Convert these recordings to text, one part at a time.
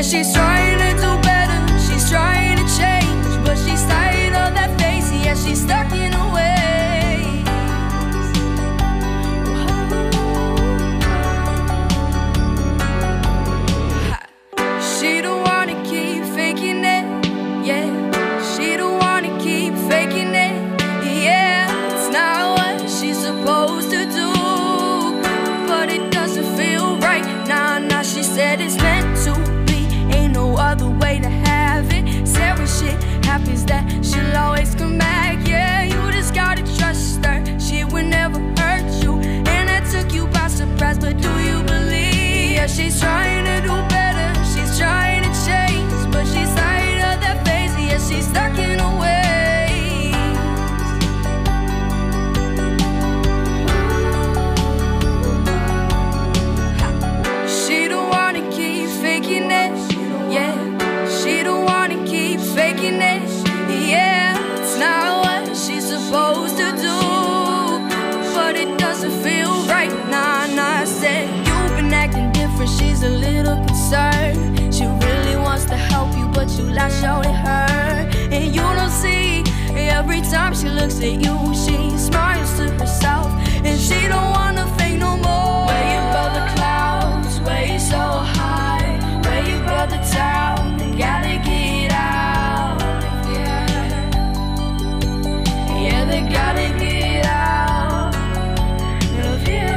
Yeah, she's trying to do better, she's trying to change, but she's tired of that face, yeah, she's stuck in her ways. She don't wanna keep faking it, yeah. She don't wanna keep faking it, yeah. It's not what she's supposed to do, but it doesn't feel right. Nah, nah, she said it's meant to be, ain't no other way to have it. Said when shit happens that she'll always come back, yeah. You just gotta trust her, she would never hurt you, and that took you by surprise, but do you believe? Yeah, she's trying to do better, she's trying to change, but she's tired of that phase, yeah, she's stuck in her ways. She don't wanna keep faking it, yeah. She don't wanna keep faking it, yeah. It's not what she's supposed to do, but it doesn't feel right. Nah, nah, I said you've been acting different, she's a little concerned. She really wants to help you, but you lash out at her, and you don't see. Every time she looks at you, she smiles to herself, and she don't wanna fake no more. Where you above the clouds, where you so high, where you above the town, you gotta get out, yeah. Yeah, they gotta get out of here.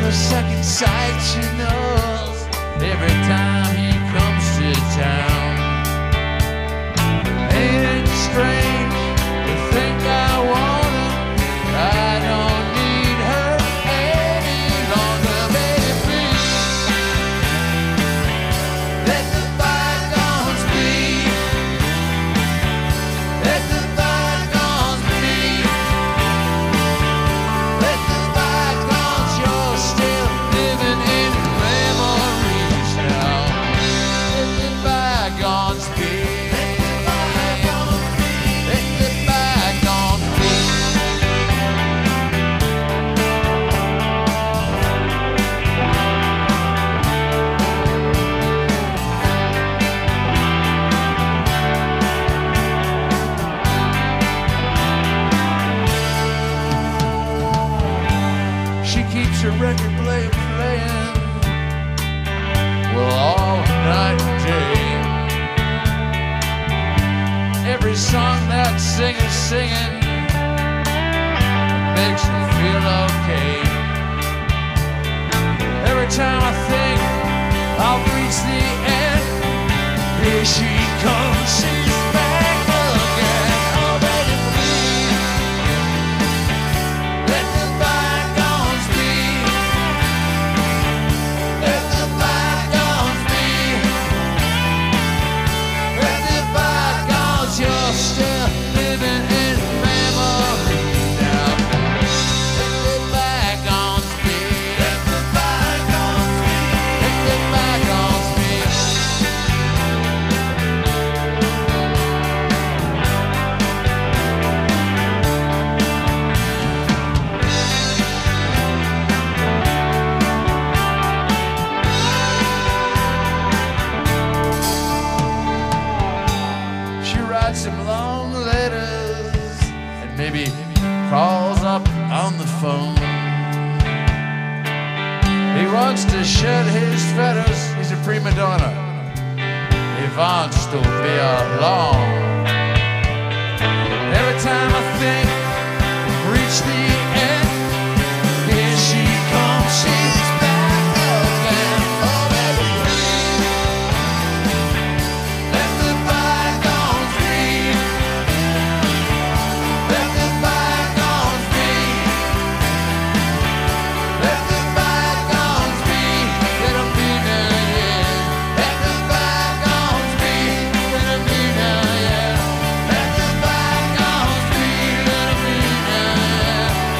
a second sight, she knows, every time he comes to town. Ain't it strange to think I want her? I don't need her any longer, baby. Let the bygones be. Let the bygones be. Let the bygones, you're still living in memories now. Let the bygones be. Keeps her record player playing, well, all night and day. Every song that singer's singing makes me feel okay. Every time I think I'll reach the end, here she comes, she's back again. Oh, baby, please, let the bygones be. Let the bygones be. Let the bygones, you're still living in memory now. Let the bygones be. Let the bygones be. Let the bygones be. She writes him long letters and maybe calls up on the phone. He wants to shed his feathers, he's a prima donna. He wants to be alone. Every time I think reach the end, here she comes, she's back again. Oh, baby, please, let the bygones be. Let the bygones be. Let the bygones be. Let them be now, yeah. Let the bygones be. Let them be now, yeah. Let the bygones be. Let them be now, yeah.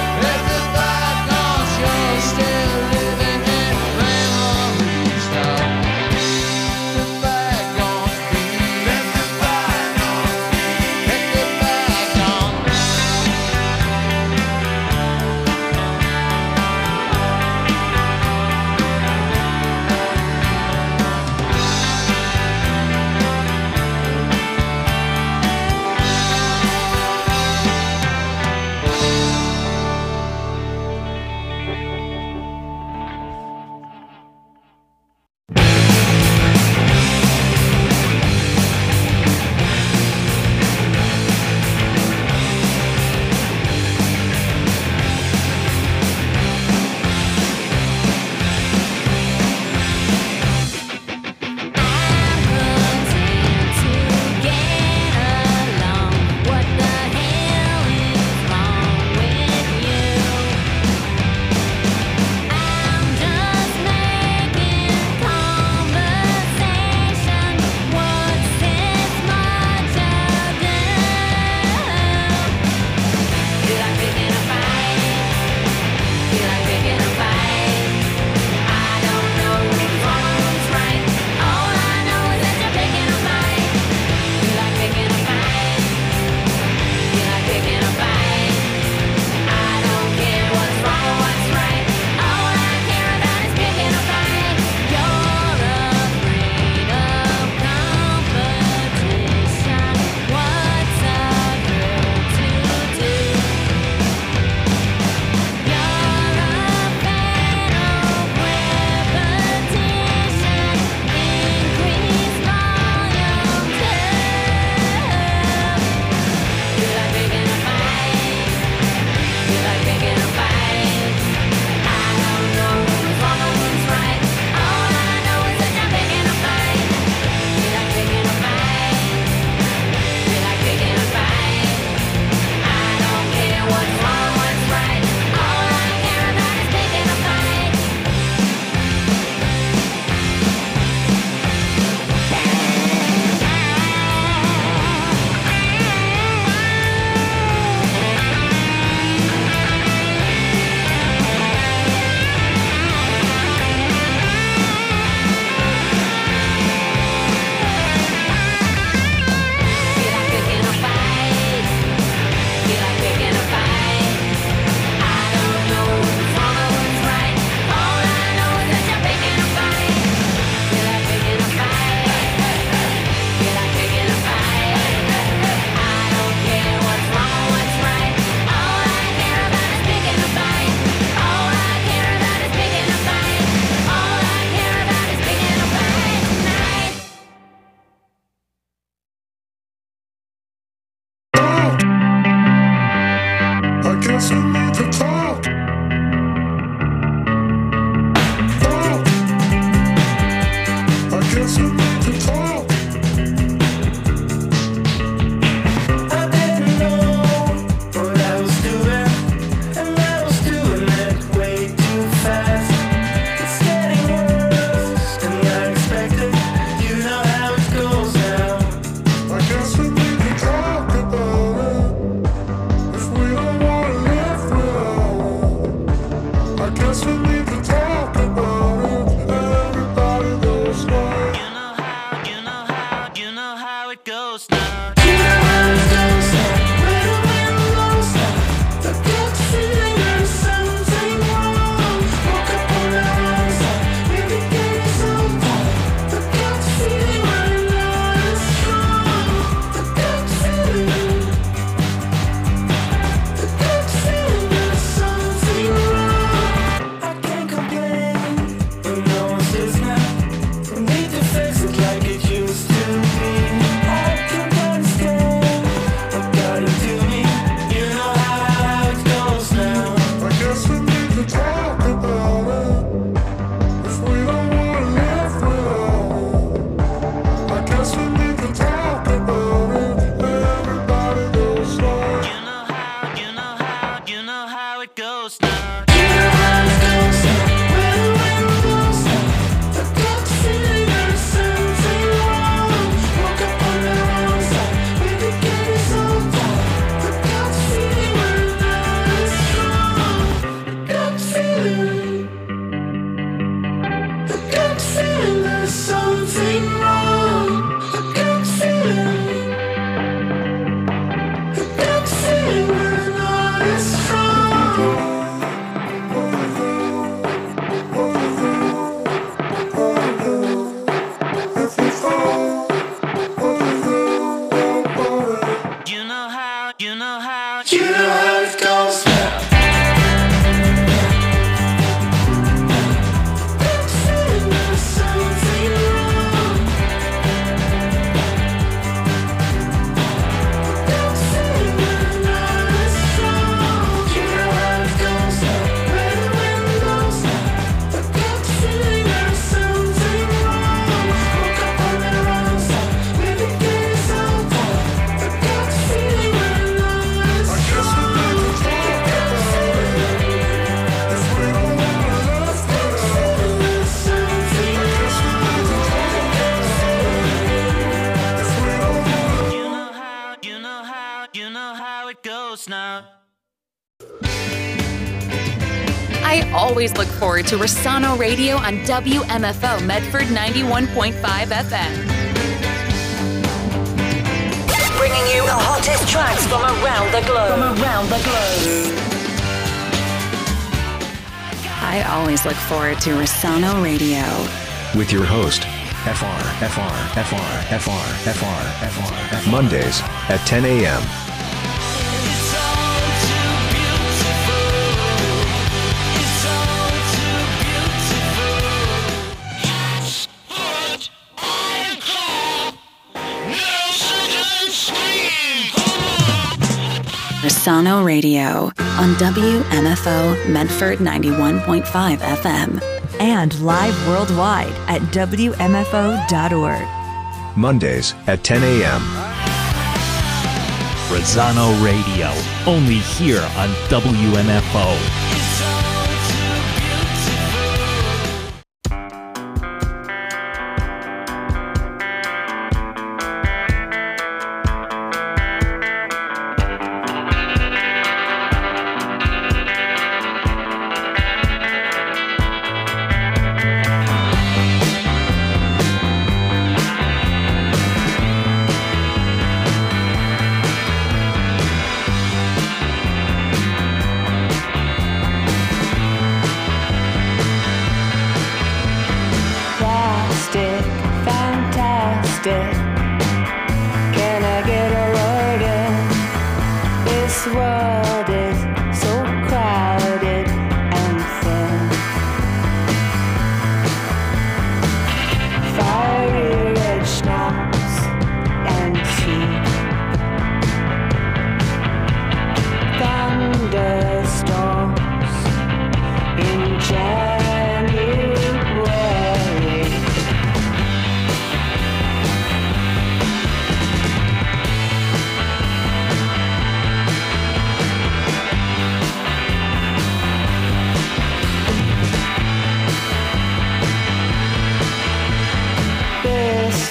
I always look forward to Rossano Radio on WMFO Medford 91.5 FM. Bringing you the hottest tracks from around the globe. I always look forward to Rossano Radio. With your host, Mondays at 10 a.m. Rossano Radio on WMFO Medford 91.5 FM. And live worldwide at WMFO.org. Mondays at 10 a.m. Rossano Radio, only here on WMFO.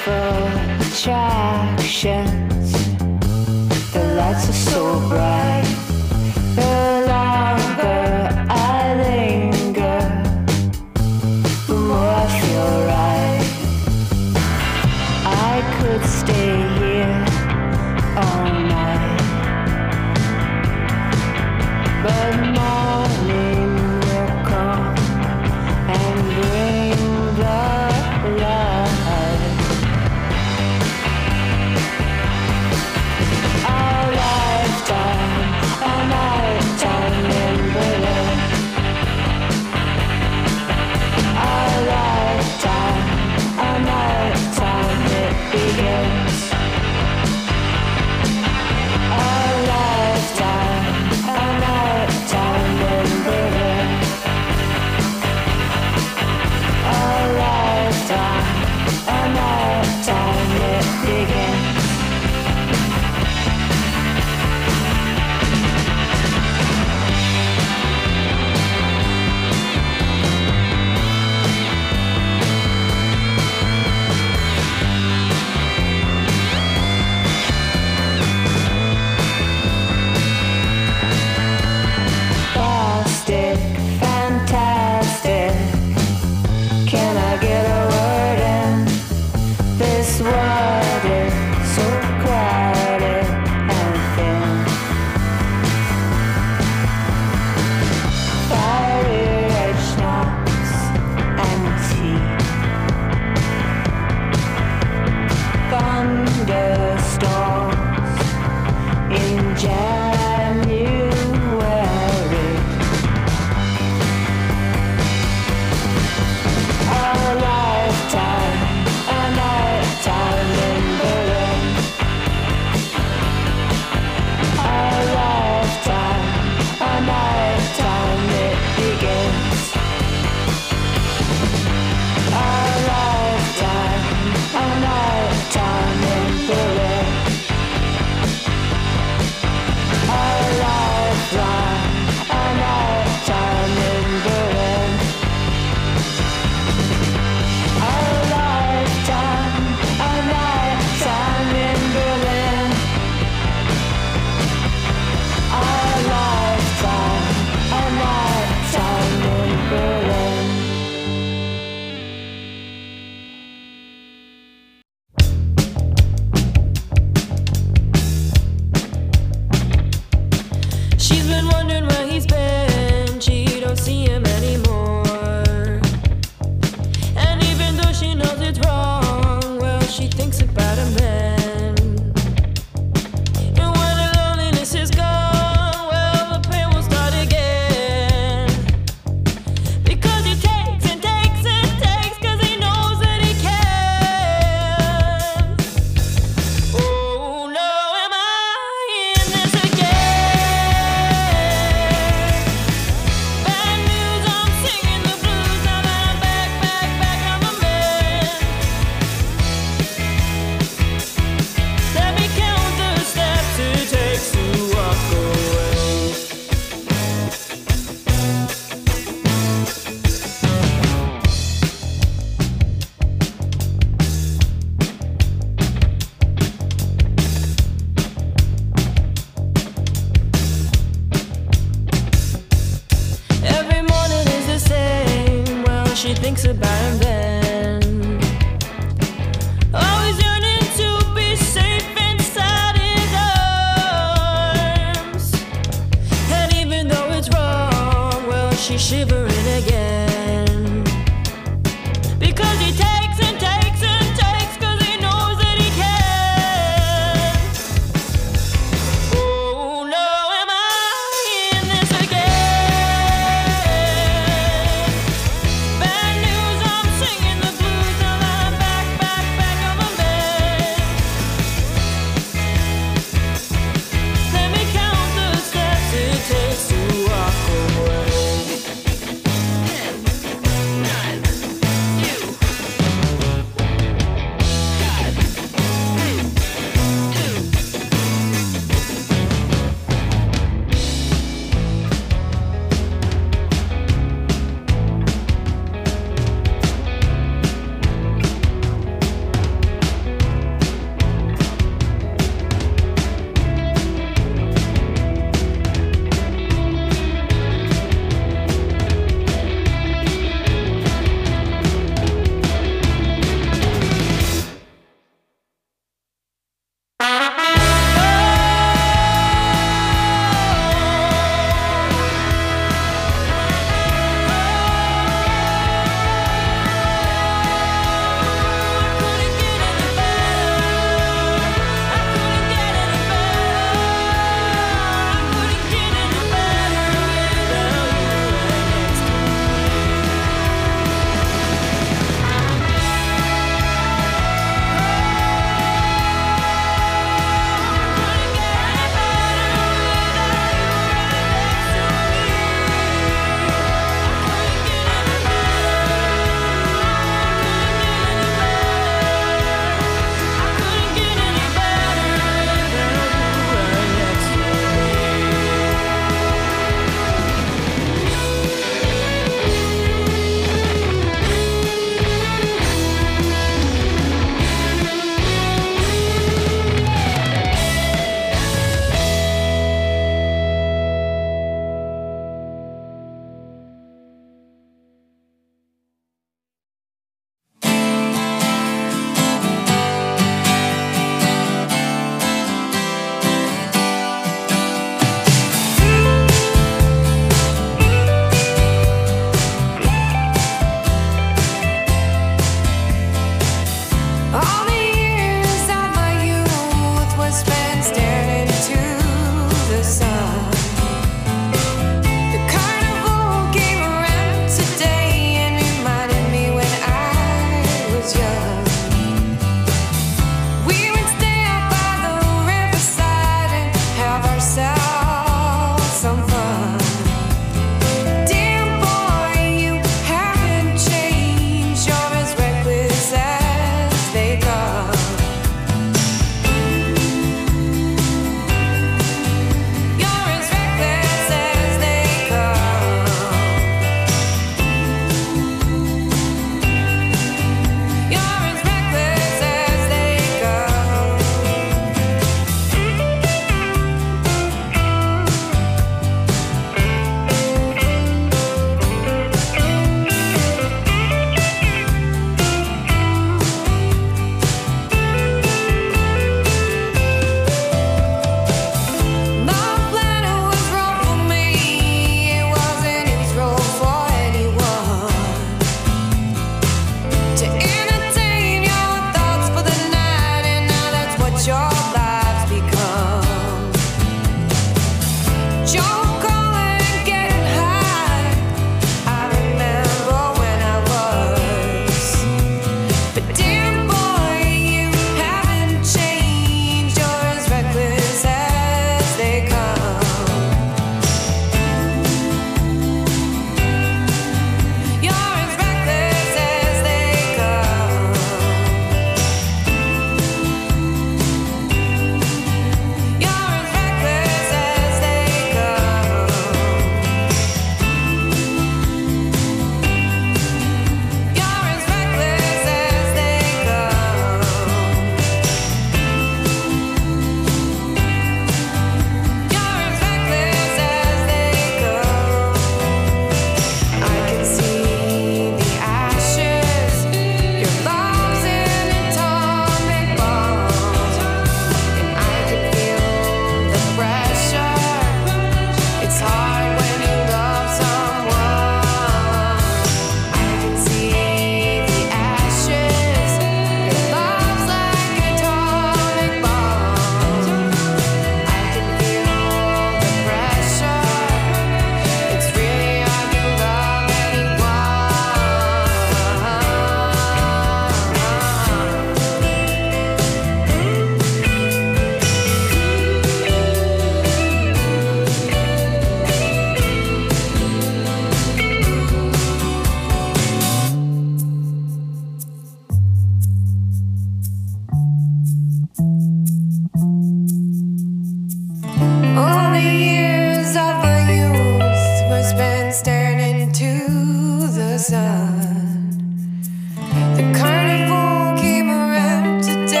for attractions. The lights are so bright. The longer I linger, the more I feel right. I could stay here all night, but morning will come and bring the light. Our lifetime, a nighttime in Berlin. Our lifetime, a nighttime it begins. Our lifetime, a nighttime in Berlin. Our lifetime, a nighttime it begins. Plastic, fantastic. Can I get a word in? This world is so crowded and thin. Fiery schnapps and tea. Thunderstorms in January. Our lifetime, a nighttime in Berlin. Our lifetime, a nighttime it begins. Our lifetime, a nighttime in Berlin.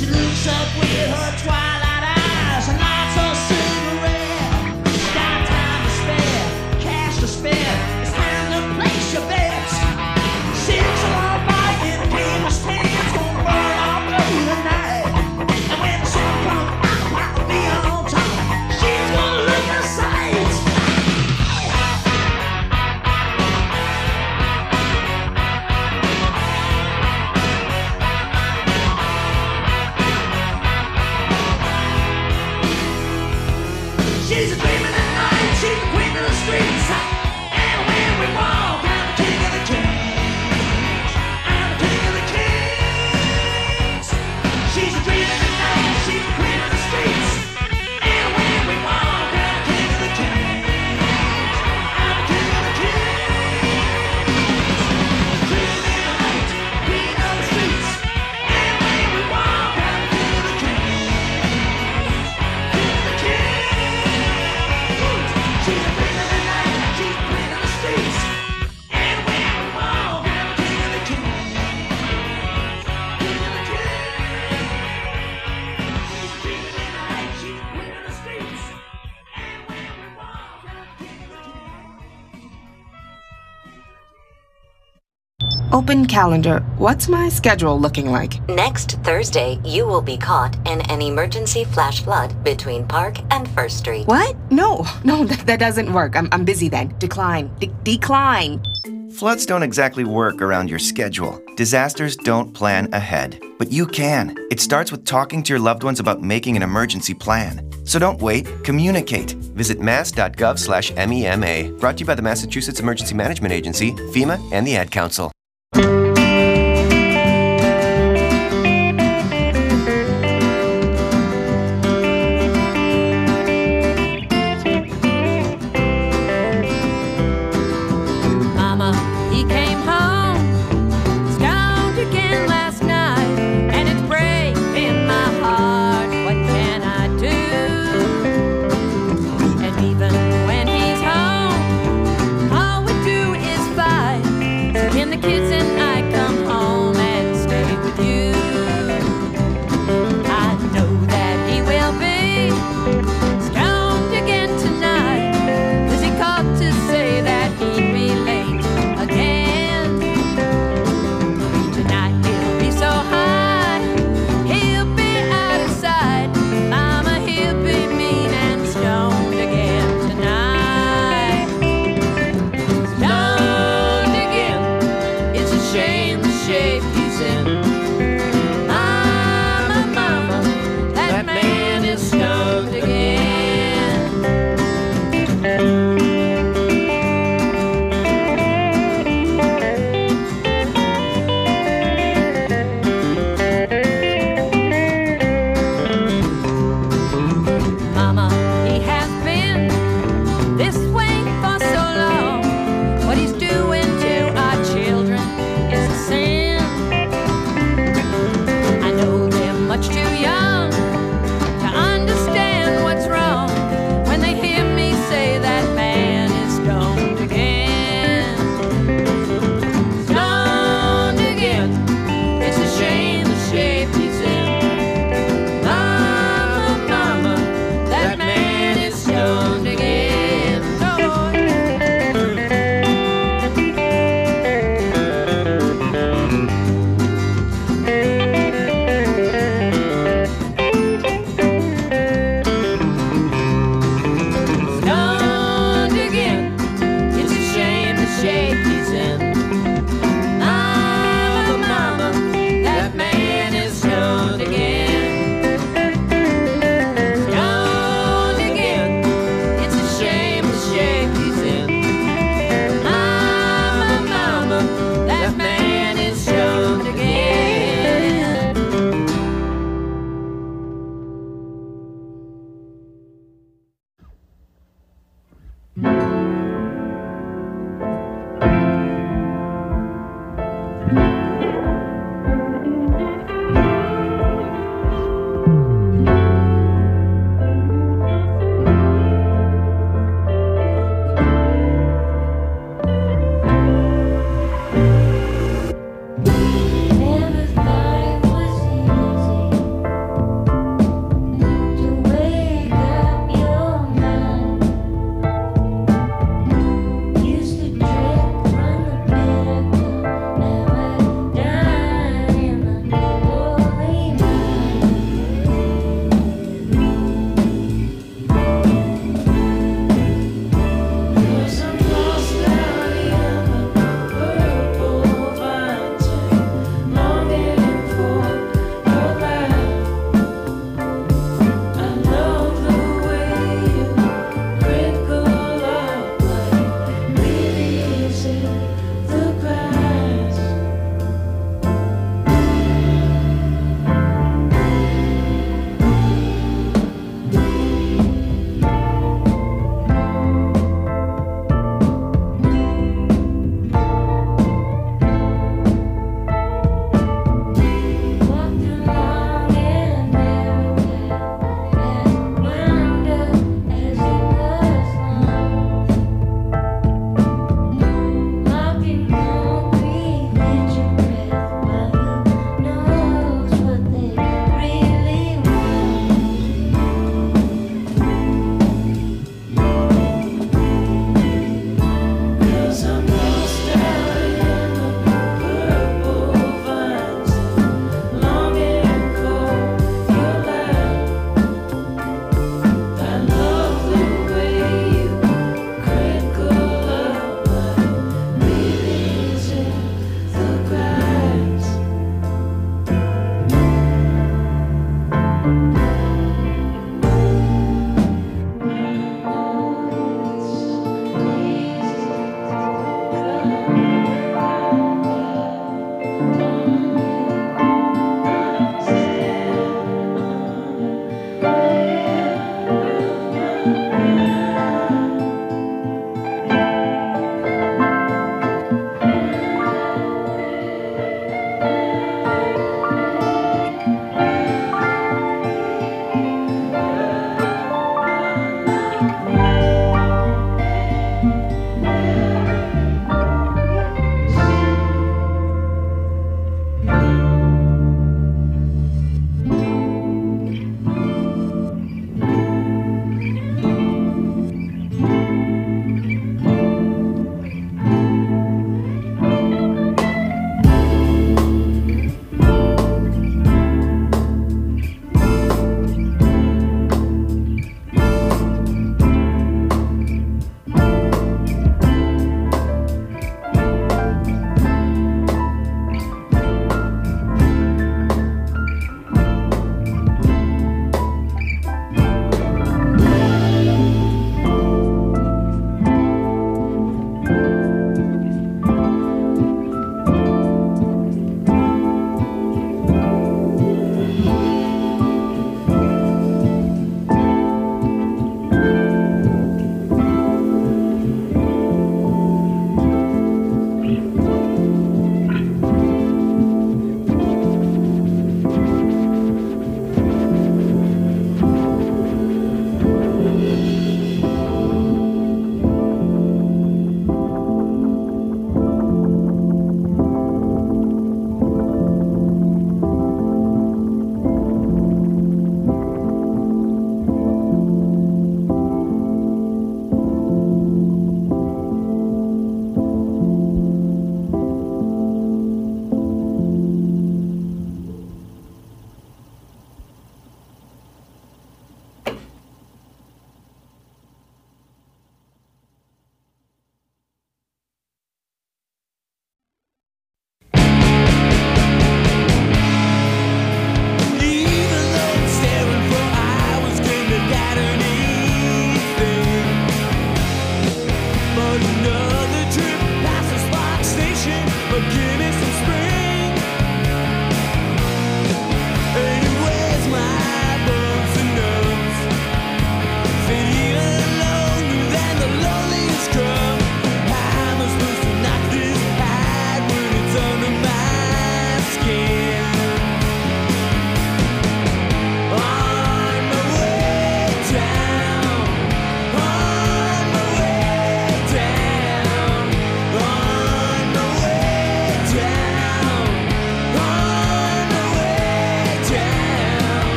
She looks up with her twilight eyes and lights her cigarette. She's got time to spare, cash to spare. It's time to place your bets. 6 alarm fight in a game of stands gonna burn all through the night. And when the sun comes, I'll be on top. She's gonna look a sight. She's a dream of the night, she's the queen of the streets. And when we walk, I'm the king of the kings. I'm the king of the kings. She's a dream of the night, she's the queen of the streets. And when we walk, I'm the king of the kings. I'm the king of the kings. Dream of the night, queen of the streets. And when we walk, I'm the king of the kings. King of the kings. She's the queen of the night, she's the queen of the streets. And when we walk, I'm the king of the kings. King of the kings. She's the queen of the night, she's the queen of the streets. And when we walk, I'm the king of the kings. Open calendar. What's my schedule looking like? Next Thursday, you will be caught in an emergency flash flood between Park and First Street. What? No, that doesn't work. I'm busy then. Decline. Decline. Floods don't exactly work around your schedule. Disasters don't plan ahead. But you can. It starts with talking to your loved ones about making an emergency plan. So don't wait, communicate. Visit mass.gov/MEMA. Brought to you by the Massachusetts Emergency Management Agency, FEMA, and the Ad Council. Mama, he came home, stoned again last night, and it's breaking my heart. What can I do? And even when he's home, all we do is fight. So can the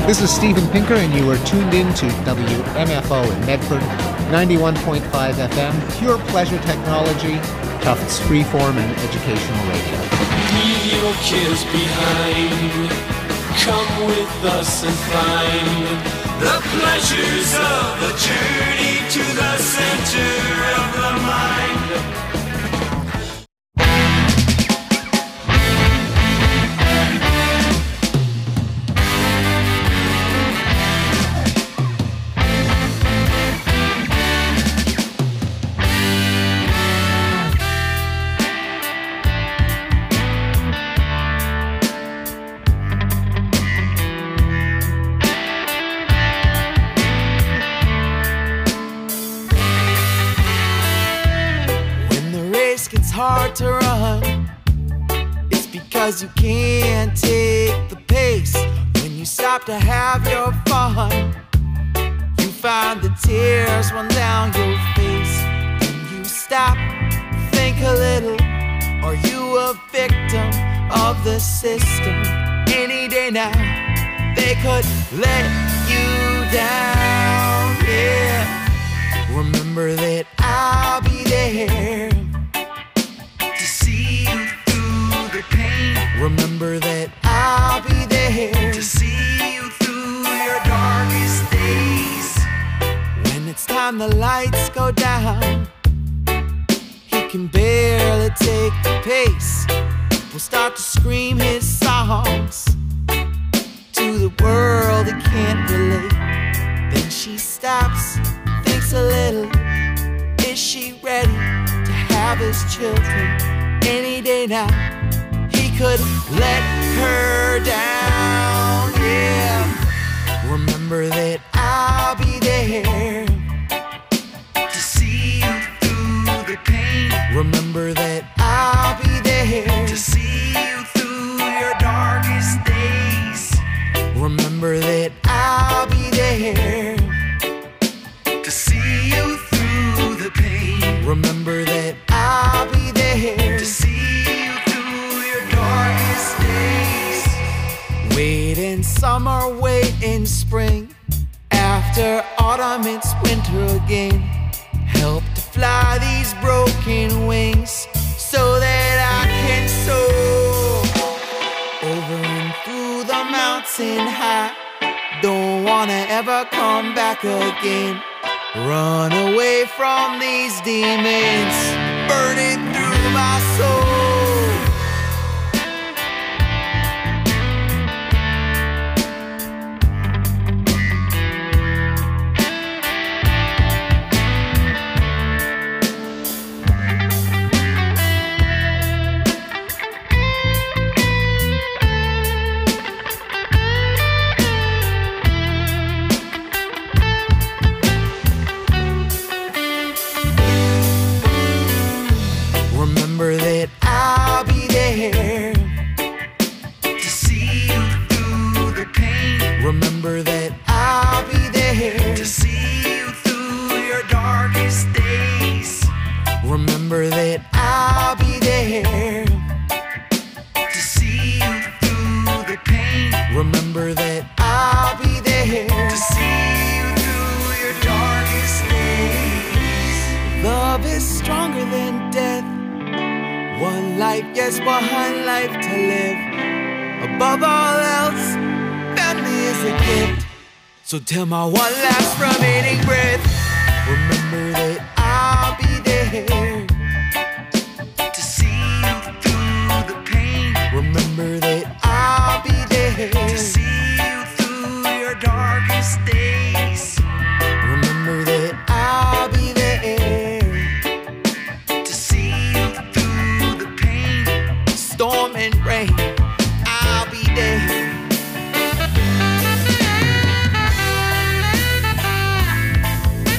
This is Steven Pinker, and you are tuned in to WMFO in Medford, 91.5 FM, pure pleasure technology, Tufts freeform and educational radio. Leave your kids behind. Come with us and find the pleasures of the journey to the center of the mind. Hard to run, it's because you can't take the pace. When you stop to have your fun, you find the tears run down your face. When you stop, think a little, are you a victim of the system? Any day now, they could let you down, yeah. Remember that I'll be there. Remember that I'll be there to see you through your darkest days. When it's time the lights go down, he can barely take the pace. People start to scream his songs to the world that can't relate. Then she stops, thinks a little. Is she ready to have his children any day now? Could let her down, yeah. Remember that I'll be there to see you through the pain. Remember that I'll be there to see you through your darkest days. Remember that I'll be there to see you through the pain. Remember that I'll be there to see wait in summer, wait in spring. After autumn, it's winter again. Help to fly these broken wings so that I can soar over and through the mountain high. Don't wanna ever come back again. Run away from these demons, burning through my soul. Remember that I'll be there to see you through the pain. Remember that I'll be there to see you through your darkest days. Remember that I'll be there to see you through the pain. Remember that I'll be there to see you through your darkest days. Love is stronger than death. One life, yes, one life to live. Above all else, family is a gift. So till my one last remaining breath, remember that I'll be there to see you through the pain. Remember that I'll be there to see you through your darkest days. Remember that I'll be there to see you through the pain. Storm and rain, I'll be there.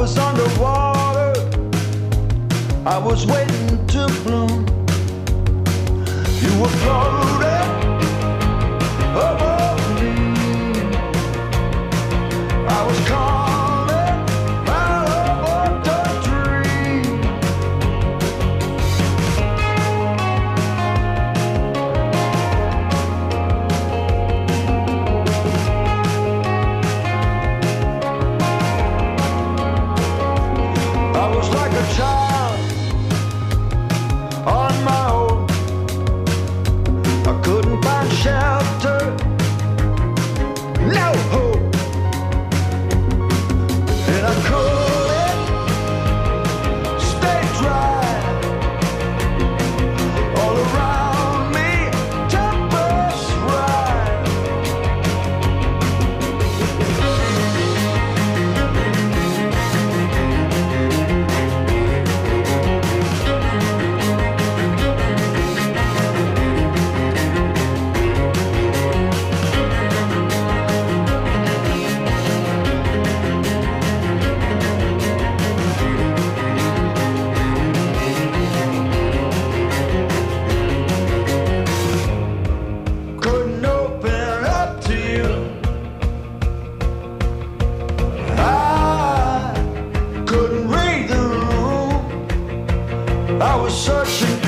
was underwater, I was waiting to bloom. You were floating above me. I was calling out of the dream. I was like a child on my own. I couldn't find shelter, no hope, and I couldn't stay dry. All around me, tempest rise. Couldn't open up to you. I couldn't read the room. I was searching